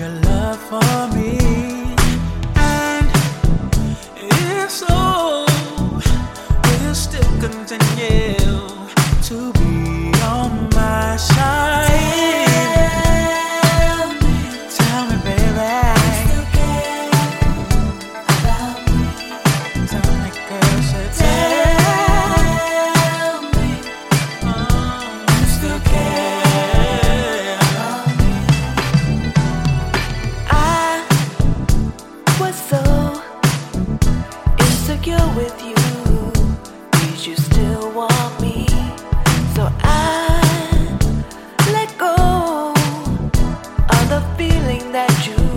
your love for me. And if so, will you still continue to be on my side? Tell me, baby. You still care about me? Tell me, girl, say tell me. You still care about me? I was so insecure with you. Did you still want me? So I let go of the feeling that you